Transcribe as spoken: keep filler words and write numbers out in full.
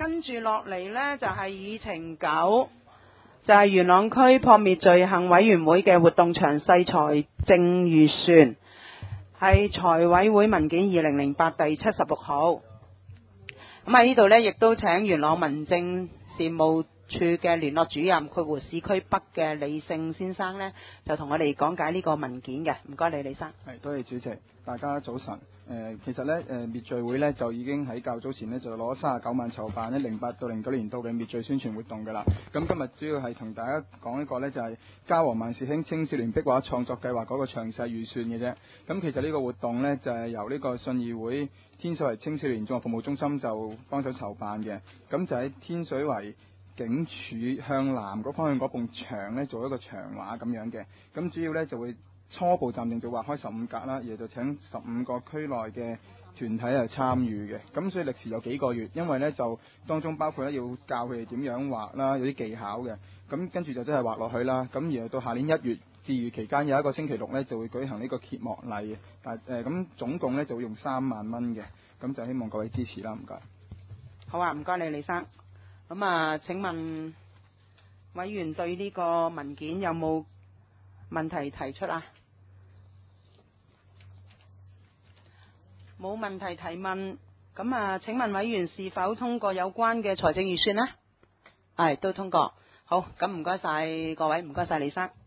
跟住落嚟呢，就係議程九，就係元朗區撲滅罪行委員會嘅活動詳細財政預算，係財委會文件二零零八第七十六號。咁喺呢度呢，亦都請元朗民政事務處嘅聯絡主任括弧市區北嘅李勝先生呢，就同我哋講解呢個文件嘅。唔該你，李生。 係，多謝主席，大家早晨。誒、呃，其實咧，誒、呃、滅罪會咧就已經喺較早前呢，就攞三十九萬籌辦呢零八到零九年度嘅滅罪宣傳活動㗎啦。咁今日主要係同大家講一個呢，就係嘉禾萬事興青少年壁畫創作計劃嗰個詳細預算嘅啫。咁其實呢個活動呢，就係、是、由呢個信義會天水圍青少年綜合服務中心就幫手籌辦嘅。咁就喺天水圍警署向南嗰方向嗰埲牆呢，做一個牆畫咁樣嘅。咁主要呢，就會初步暫定就畫開十五格啦，而就請十五個區內嘅團體嚟參與嘅。咁所以歷時有幾個月，因為呢就當中包括咧要教佢哋點樣畫啦，有啲技巧嘅。咁跟住就真係畫落去啦。咁然後到下年一月至餘期間有一個星期六呢，就會舉行呢個揭幕禮嘅。但誒咁總共呢，就會用三萬蚊嘅。咁就希望各位支持啦，唔該。 好啊，唔該你李生。咁啊，請問委員對呢個文件有冇問題提出啊？冇問題提問，咁啊，請問委員是否通過有關嘅財政預算呢？係，都通過。好，咁唔該晒各位，唔該晒李生。